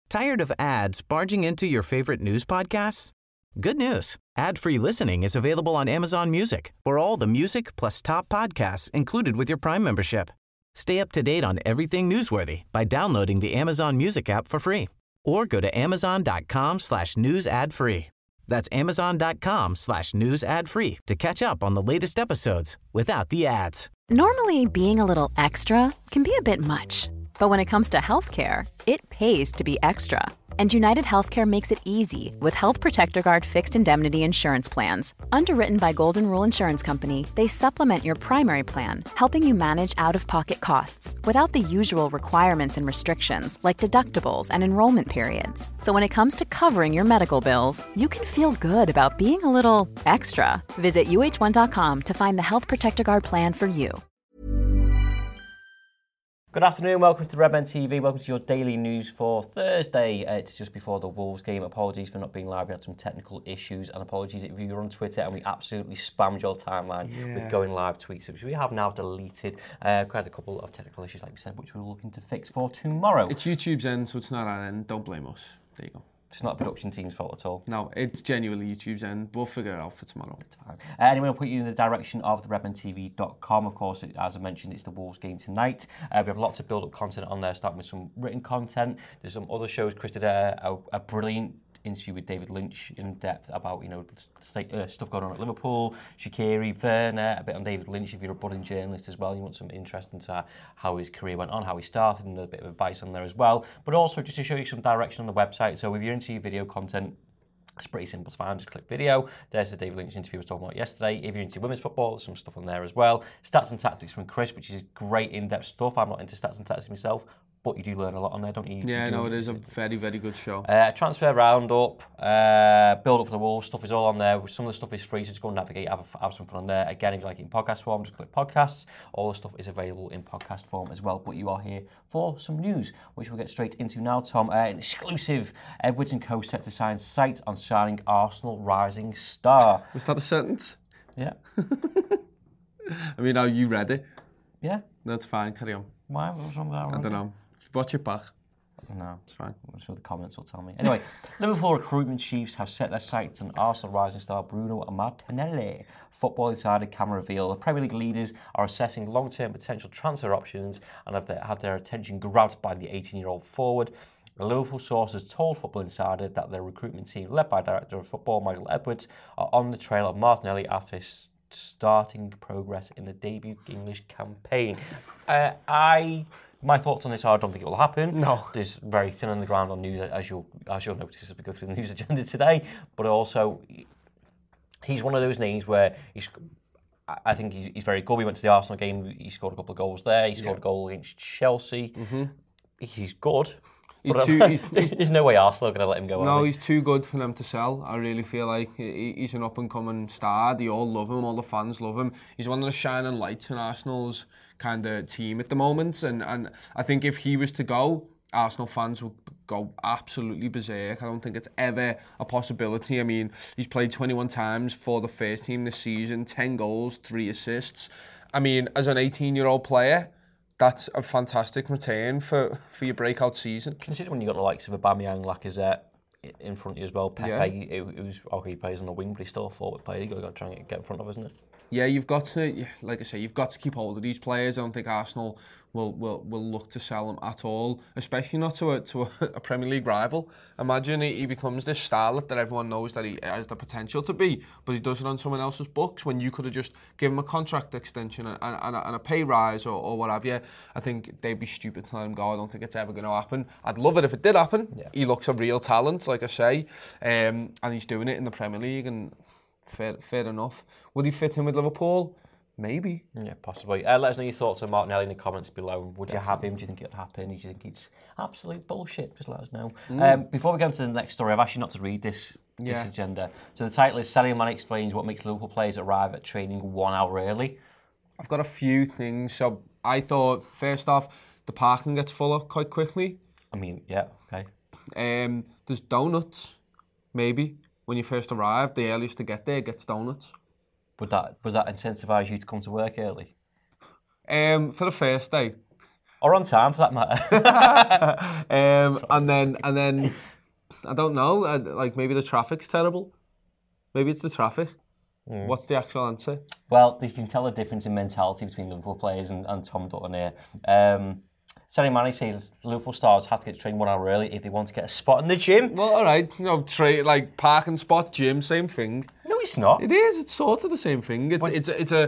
Tired of ads barging into your favorite news podcasts? Good news. Ad-free listening is available on Amazon Music for all the music plus top podcasts included with your Prime membership. Stay up to date on everything newsworthy by downloading the Amazon Music app for free or go to amazon.com/news ad free. That's amazon.com/news ad free to catch up on the latest episodes without the ads. Normally, being a little extra can be a bit much, but when it comes to healthcare, it pays to be extra. And United Healthcare makes it easy with Health Protector Guard fixed indemnity insurance plans. Underwritten by Golden Rule Insurance Company, they supplement your primary plan, helping you manage out-of-pocket costs without the usual requirements and restrictions like deductibles and enrollment periods. So when it comes to covering your medical bills, you can feel good about being a little extra. Visit uh1.com to find the Health Protector Guard plan for you. Good afternoon, welcome to the Redmen TV, welcome to your daily news for Thursday. It's just before the Wolves game. Apologies for not being live, we had some technical issues, and apologies if you were on Twitter and we absolutely spammed your timeline with going live tweets, which we have now deleted. We had a couple of technical issues, like we said, which we're looking to fix for tomorrow. It's YouTube's end, so it's not our end. Don't blame us. There you go. It's not a production team's fault at all. No, it's genuinely YouTube's end. We'll figure it out for tomorrow. It's fine. Anyway, I'll put you in the direction of the redmentv.com. Of course, as I mentioned, it's the Wolves game tonight. We have lots of build-up content on there, starting with some written content. There's some other shows. Chris did a brilliant interview with David Lynch in depth about, stuff going on at Liverpool, Shaqiri, Werner, a bit on David Lynch if you're a budding journalist as well. You want some interest into how his career went on, how he started, and a bit of advice on there as well. But also just to show you some direction on the website. So if you're into your video content, it's pretty simple to find. Just click video. There's the David Lynch interview I was talking about yesterday. If you're into women's football, there's some stuff on there as well. Stats and tactics from Chris, which is great in-depth stuff. I'm not into stats and tactics myself, but you do learn a lot on there, don't you? Yeah, no, it is a very, very good show. Transfer roundup, build up for the Wolves, stuff is all on there. Some of the stuff is free, so just go and navigate, have some fun on there. Again, if you like it in podcast form, just click podcasts. All the stuff is available in podcast form as well, but you are here for some news, which we'll get straight into now, Tom. An exclusive, Edwards & Co. set to sign sight on signing Arsenal rising star. Was that a sentence? Yeah. I mean, how you read it. Yeah. That's fine, carry on. Why? What was wrong with that? I don't know. Watch it back. No, it's fine. I'm sure the comments will tell me. Anyway, Liverpool recruitment chiefs have set their sights on Arsenal rising star Bruno Martinelli. Football Insider can reveal the Premier League leaders are assessing long-term potential transfer options and have had their attention grabbed by the 18-year-old forward. A Liverpool source has told Football Insider that their recruitment team, led by Director of Football Michael Edwards, are on the trail of Martinelli after starting progress in the debut English campaign. My thoughts on this are I don't think it will happen. No. There's very thin on the ground on news, as you'll notice as we go through the news agenda today. But also, he's one of those names where I think he's very good. We went to the Arsenal game. He scored a couple of goals there. He scored a goal against Chelsea. Mm-hmm. He's good. There's no way Arsenal are going to let him go. No, he's too good for them to sell. I really feel like he's an up-and-coming star. They all love him. All the fans love him. He's one of the shining lights in Arsenal's kind of team at the moment. And I think if he was to go, Arsenal fans would go absolutely berserk. I don't think it's ever a possibility. I mean, he's played 21 times for the first team this season, 10 goals, 3 assists. I mean, as an 18-year-old player, that's a fantastic return for your breakout season. Consider when you got the likes of Aubameyang, Lacazette in front of you as well. Pepe, he plays on the wing, but he's still a forward player. You've got to try and get in front of, isn't it? Yeah, you've got to, like I say, you've got to keep hold of these players. I don't think Arsenal will look to sell them at all, especially not to a Premier League rival. Imagine he becomes this starlet that everyone knows that he has the potential to be, but he does it on someone else's books when you could have just given him a contract extension and a pay rise or what have you. I think they'd be stupid to let him go. I don't think it's ever going to happen. I'd love it if it did happen. Yeah. He looks a real talent, like I say, and he's doing it in the Premier League, and fair enough. Would he fit in with Liverpool? Maybe. Yeah, possibly. Let us know your thoughts on Martinelli in the comments below. Would you have him? Do you think it would happen? Do you think it's absolute bullshit? Just let us know. Before we go on to the next story, I've asked you not to read this agenda. So the title is Sadio Mane explains what makes Liverpool players arrive at training 1 hour early. I've got a few things. So I thought, first off, the parking gets full up quite quickly. I mean, yeah, okay. There's donuts, maybe. When you first arrive, the earliest to get there gets donuts. Would that incentivise you to come to work early? For the first day. Or on time, for that matter. And then, I don't know, like maybe the traffic's terrible. Maybe it's the traffic. What's the actual answer? Well, you can tell the difference in mentality between Liverpool players and Tom Dutton here. Sadio Mane says Liverpool stars have to get trained 1 hour early if they want to get a spot in the gym. Well, all right, like parking spot, gym, same thing. No, it's not. It is. It's sort of the same thing. It's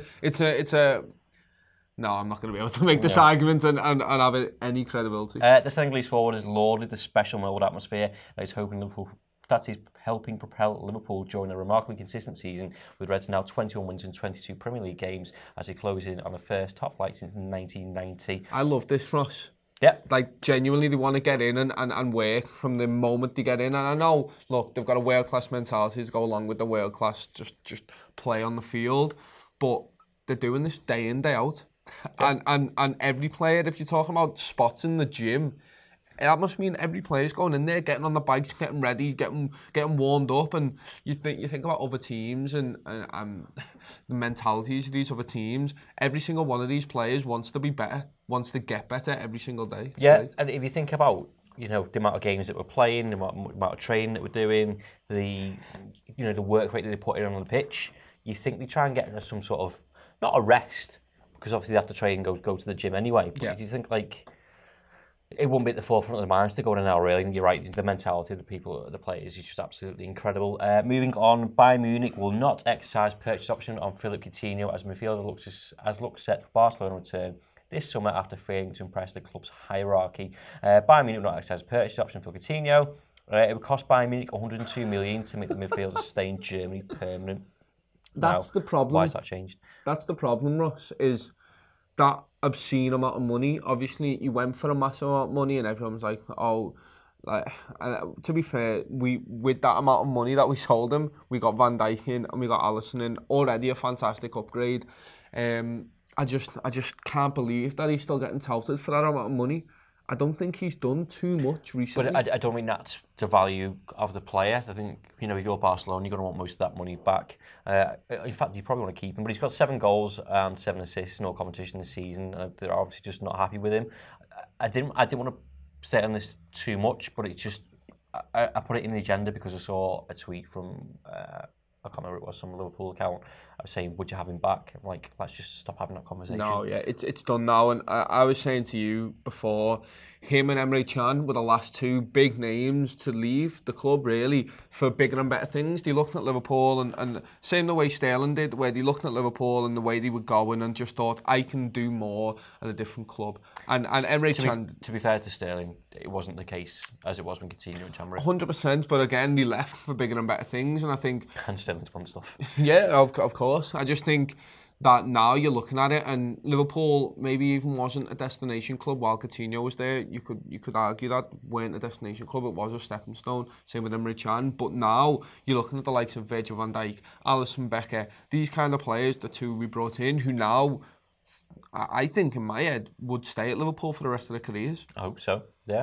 a. No, I'm not going to be able to make this argument and have any credibility. The Senegalese forward has lauded the special mold atmosphere that he's hoping Liverpool. That is helping propel Liverpool during a remarkably consistent season, with Reds now 21 wins in 22 Premier League games as they close in on the first top flight since 1990. I love this, Ross. Yeah. Like, genuinely, they want to get in and work from the moment they get in. And I know, look, they've got a world-class mentality to go along with the world-class just play on the field. But they're doing this day in, day out. Yeah. And every player, if you're talking about spots in the gym, that must mean every player's going in there, getting on the bikes, getting ready, getting warmed up. And you think about other teams and the mentalities of these other teams. Every single one of these players wants to be better, wants to get better every single day. It's great. And if you think about the amount of games that we're playing, the amount of training that we're doing, the work rate that they put in on the pitch, you think they try and get some sort of, not a rest, because obviously they have to train and go to the gym anyway. But you think like it wouldn't be at the forefront of their minds to go in an hour early. And you're right, the mentality of the players is just absolutely incredible. Moving on, Bayern Munich will not exercise purchase option on Philippe Coutinho as midfielder looks set for Barcelona return this summer after failing to impress the club's hierarchy. Bayern Munich will not exercise purchase option for Coutinho. It would cost Bayern Munich 102 million to make the midfielder stay in Germany permanent. That's the problem. Why has that changed? That's the problem, Ross, is that obscene amount of money. Obviously, you went for a massive amount of money and everyone's like, to be fair, with that amount of money that we sold him, we got Van Dijk in and we got Alisson in, already a fantastic upgrade. I just can't believe that he's still getting touted for that amount of money. I don't think he's done too much recently. But I don't think that's the value of the player. I think, if you're Barcelona, you're going to want most of that money back. In fact, you probably want to keep him. But he's got 7 goals and 7 assists in all competition this season. They're obviously just not happy with him. I didn't want to stay on this too much, but it's just, I put it in the agenda because I saw a tweet from, I can't remember it was, some Liverpool account. I was saying, would you have him back? I'm like, let's just stop having that conversation. No, yeah, it's done now. And I was saying to you before, him and Emre Can were the last 2 big names to leave the club, really, for bigger and better things. They looked at Liverpool and same the way Sterling did, where they looked at Liverpool and the way they were going and just thought, I can do more at a different club. And Emre Can... To be fair to Sterling, it wasn't the case as it was when Coutinho and Can were. 100%, but again, they left for bigger and better things, and I think... And Sterling's won stuff. Yeah, of course. I just think that now you're looking at it, and Liverpool maybe even wasn't a destination club while Coutinho was there. You could argue that weren't a destination club, it was a stepping stone. Same with Emre Can. But now you're looking at the likes of Virgil van Dijk, Alisson Becker, these kind of players, the 2 we brought in, who now, I think in my head, would stay at Liverpool for the rest of their careers. I hope so, yeah.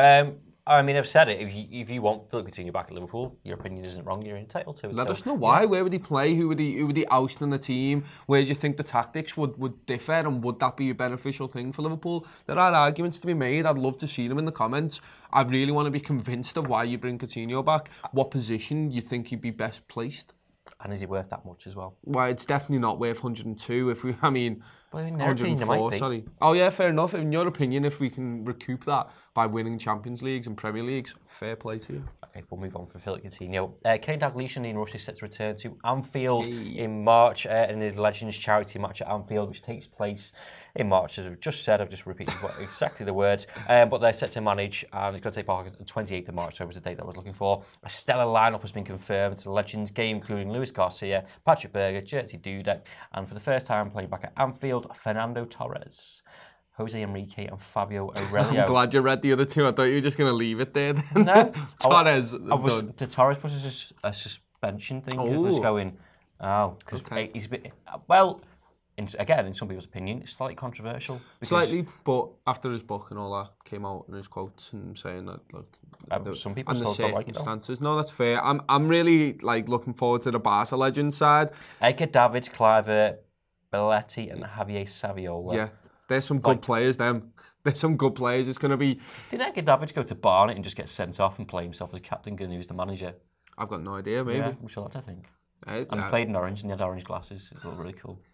I've said it. If you want Philippe Coutinho back at Liverpool, your opinion isn't wrong. You're entitled to it. Let us know why. Yeah. Where would he play? Who would he oust in the team? Where do you think the tactics would differ? And would that be a beneficial thing for Liverpool? There are arguments to be made. I'd love to see them in the comments. I really want to be convinced of why you bring Coutinho back. What position you think he'd be best placed? And is he worth that much as well? Well, it's definitely not worth 102. Well, in their opinion, it might be. Sorry. Oh yeah, fair enough. In your opinion, if we can recoup that by winning Champions Leagues and Premier Leagues, fair play to you. Okay, we'll move on for Philippe Coutinho. Kane Dalglish and Ian Rush is set to return to Anfield in March in the Legends charity match at Anfield, which takes place in March. As I've just said, I've just repeated exactly the words. But they're set to manage, and it's going to take part on the 28th of March, so it was the date that I was looking for. A stellar lineup has been confirmed to the Legends game, including Luis Garcia, Patrick Berger, Jerzy Dudek, and for the first time playing back at Anfield, Fernando Torres, Jose Enrique and Fabio Aurelio. I'm glad you read the other 2. I thought you were just going to leave it there then. No. Torres. The Torres was a suspension thing. Because it's going, because he's a bit, well, in some people's opinion, it's slightly controversial. Slightly, but after his book and all that came out and his quotes and saying that, look, some people still don't like it. No, that's fair. I'm really looking forward to the Barca Legends side. Edgar Davids, Clive, Belletti and Javier Saviola. Yeah. There's some good players, them. There's some good players. It's going to be... Did Edgar Davids go to Barnet and just get sent off and play himself as captain given he was the manager? I've got no idea, maybe. Yeah, which I think. And he played in orange and he had orange glasses. It looked really cool.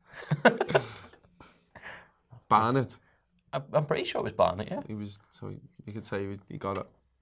Barnet. I'm pretty sure it was Barnet, yeah. He was, so you could say he got it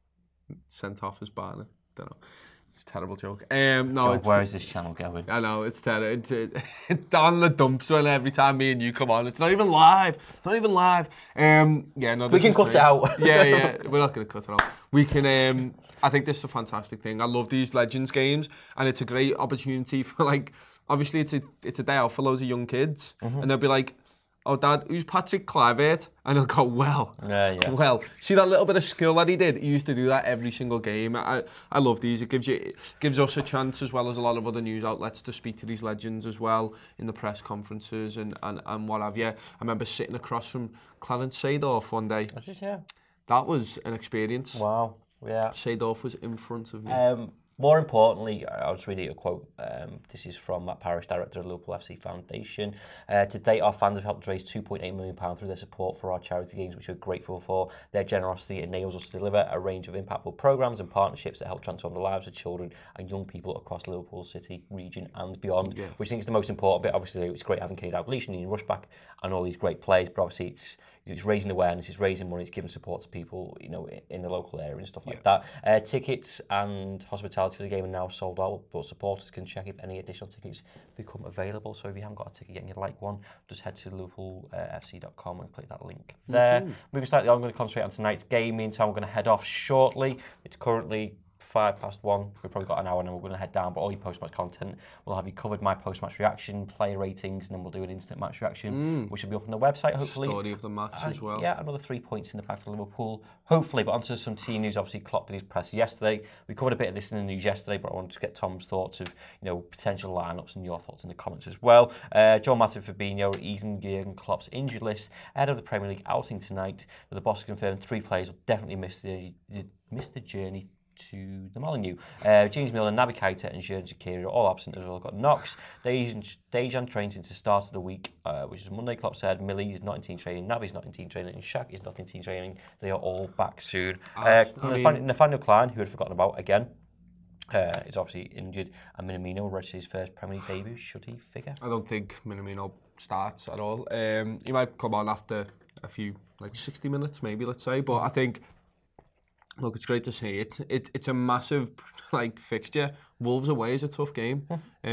sent off as Barnet. Don't know. It's a terrible joke. No, God, where is this channel going? I know, it's terrible. It's on the dumps when every time me and you come on. It's not even live. It's not even live. Yeah, no. We can cut it out. Yeah. We're not going to cut it out. We can. I think this is a fantastic thing. I love these Legends games, and it's a great opportunity for, like, obviously it's a day out for loads of young kids, and they'll be like, "Oh, Dad, who's Patrick Kluivert?" And he'll go, "Well, well." See that little bit of skill that he did? He used to do that every single game. I love these. It gives us a chance, as well as a lot of other news outlets, to speak to these legends as well in the press conferences and what have you. I remember sitting across from Clarence Seedorf one day. That was an experience. Wow. Yeah. Seedorf was in front of me. More importantly, I'll just read you a quote. This is from Matt Parrish, director of the Liverpool FC Foundation. To date, our fans have helped raise £2.8 million through their support for our charity games, which we're grateful for. Their generosity enables us to deliver a range of impactful programmes and partnerships that help transform the lives of children and young people across Liverpool City, region and beyond, which I think is the most important bit. Obviously, it's great having Kenny Dalglish and Ian Rushback and all these great players, but obviously it's raising awareness, it's raising money, it's giving support to people, you know, in the local area and stuff like that. Tickets and hospitality for the game are now sold out, but supporters can check if any additional tickets become available. So if you haven't got a ticket yet and you'd like one, just head to liverpoolfc.com and click that link there. Moving slightly on, I'm going to concentrate on tonight's game. Meantime, we're going to head off shortly. It's currently 1:05. We've probably got an hour and then we're going to head down, but all your post-match content, we'll have you covered, my post-match reaction, player ratings, and then we'll do an instant match reaction, which will be up on the website, hopefully. Story of the match as well. Yeah, another 3 points in the bag for Liverpool, hopefully. But onto some team news. Obviously, Klopp did his press yesterday. We covered a bit of this in the news yesterday, but I wanted to get Tom's thoughts of, you know, potential lineups and your thoughts in the comments as well. John Matip, Fabinho, easing Jurgen Klopp's injured list ahead of the Premier League outing tonight. But the boss confirmed 3 players will definitely miss the journey to the Molineux. James Milner, Naby Keita and Xherdan Shaqiri are all absent as well. Got Knox, Dejan trains into start of the week, which is Monday. Klopp said Millie is not in team training, Naby's not in team training, and Shaq is not in team training. They are all back soon. Nathaniel Klein, who had forgotten about again, is obviously injured, and Minamino will register his first Premier League debut. Should he figure? I don't think Minamino starts at all. He might come on after a few, like 60 minutes maybe, let's say, but I think, look, it's great to see it. It's a massive, like, fixture. Wolves away is a tough game.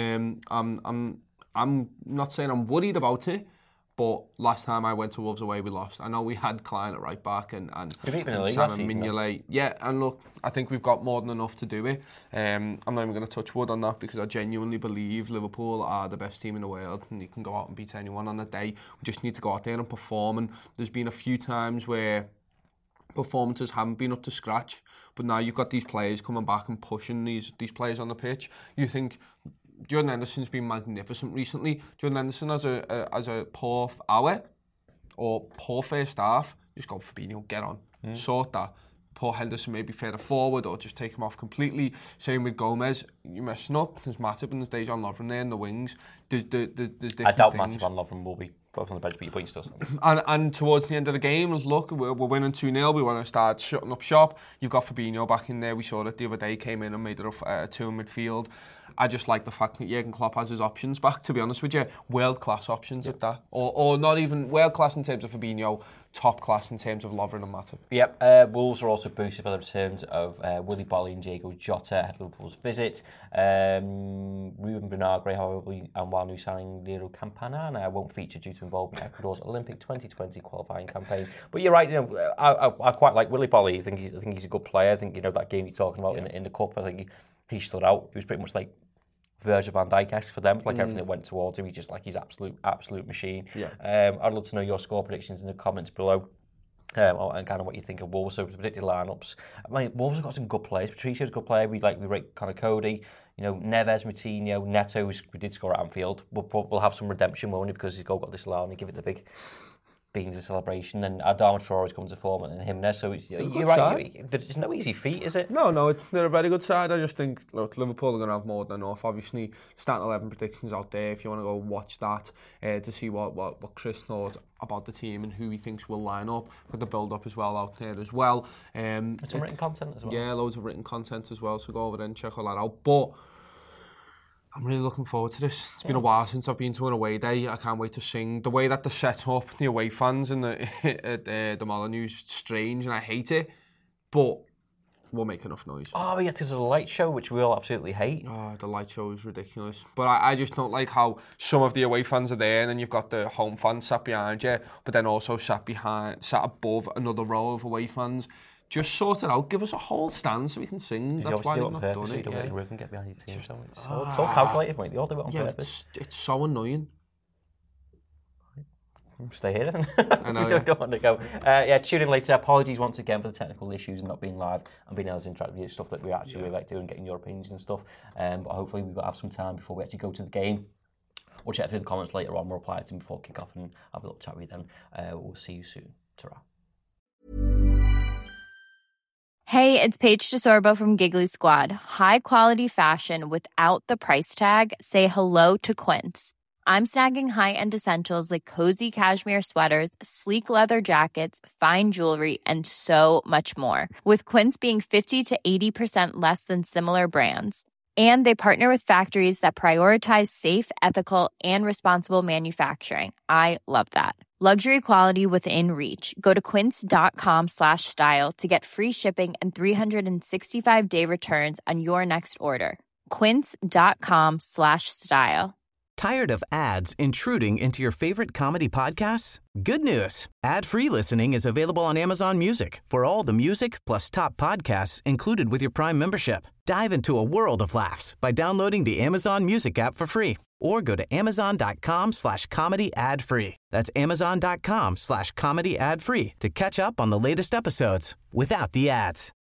I'm not saying I'm worried about it, but last time I went to Wolves away, we lost. I know we had Klein at right back and Simon Mignolet. Yeah, and look, I think we've got more than enough to do it. I'm not even going to touch wood on that because I genuinely believe Liverpool are the best team in the world and you can go out and beat anyone on a day. We just need to go out there and perform. And there's been a few times where performances haven't been up to scratch, but now you've got these players coming back and pushing these players on the pitch. You think Jordan Henderson's been magnificent recently. Jordan Henderson as a poor hour or poor first half, just go Fabinho, get on, sort that. Poor Henderson maybe further forward or just take him off completely. Same with Gomez. You're messing up. There's Matip and there's Dejan Lovren there in the wings. There's different I doubt things. Matip and Lovren will be both on the bench, but your point still stands. And towards the end of the game, look, we're winning 2-0. We want to start shutting up shop. You've got Fabinho back in there. We saw it the other day, came in and made it a 2 in midfield. I just like the fact that Jurgen Klopp has his options back, to be honest with you. World-class options at that. Or not even world-class in terms of Fabinho, top-class in terms of Lovren and Matip. Yep, Wolves are also boosted by the returns of Willy Bolly and Diego Jota at Liverpool's visit. Ruben Vinagre, however, and while new signing Lero Campanana won't feature due to involvement in Ecuador's Olympic 2020 qualifying campaign. But you're right, you know, I quite like Willy Bolly. I think he's a good player. I think, you know, that game you're talking about in the cup, I think he stood out. He was pretty much like Virgil van Dijk-esque for them, like everything that went towards him. He's just like his absolute machine. Yeah. I'd love to know your score predictions in the comments below. And kind of what you think of Wolves. So predicted lineups. I mean, Wolves have got some good players. Patricio's a good player. We rate Connor Cody. You know, Neves, Moutinho, Neto. We did score at Anfield. We'll have some redemption, won't we? Because his goal got disallowed and he give it the big Beans a celebration, and Adama Traore's come to form and him there. So you're good right. It's no easy feat, is it? No, they're a very good side. I just think, look, Liverpool are going to have more than enough. Obviously, starting 11 predictions out there. If you want to go watch that to see what Chris thought about the team and who he thinks will line up, put the build up as well out there as well. Some written content as well. Yeah, loads of written content as well. So go over there and check all that out. But I'm really looking forward to this. It's been a while since I've been to an away day. I can't wait to sing. The way that they're set up, the away fans and the Molyneux's strange, and I hate it. But we'll make enough noise. Oh, we get to the light show, which we all absolutely hate. Oh, the light show is ridiculous. But I just don't like how some of the away fans are there, and then you've got the home fans sat behind you, but then also sat above another row of away fans. Just sort it out. Give us a whole stand so we can sing. That's why we've not done it. You don't really get behind your team. So it's all calculated, mate. They all do it on purpose. It's so annoying. Stay here then. I know, We don't want to go. Tune in later. Apologies once again for the technical issues and not being live and being able to interact with you. Stuff that we actually really like doing, getting your opinions and stuff. But hopefully we've got to have some time before we actually go to the game. We'll check through the comments later on. We'll reply to them before kick-off and have a little chat with you then. We'll see you soon. Ta-ra. Hey, it's Paige DeSorbo from Giggly Squad. High quality fashion without the price tag. Say hello to Quince. I'm snagging high-end essentials like cozy cashmere sweaters, sleek leather jackets, fine jewelry, and so much more. With Quince being 50 to 80% less than similar brands. And they partner with factories that prioritize safe, ethical, and responsible manufacturing. I love that. Luxury quality within reach. Go to quince.com/style to get free shipping and 365-day returns on your next order. Quince.com/style. Tired of ads intruding into your favorite comedy podcasts? Good news. Ad-free listening is available on Amazon Music for all the music plus top podcasts included with your Prime membership. Dive into a world of laughs by downloading the Amazon Music app for free or go to amazon.com/comedy ad-free. That's amazon.com/comedy ad-free to catch up on the latest episodes without the ads.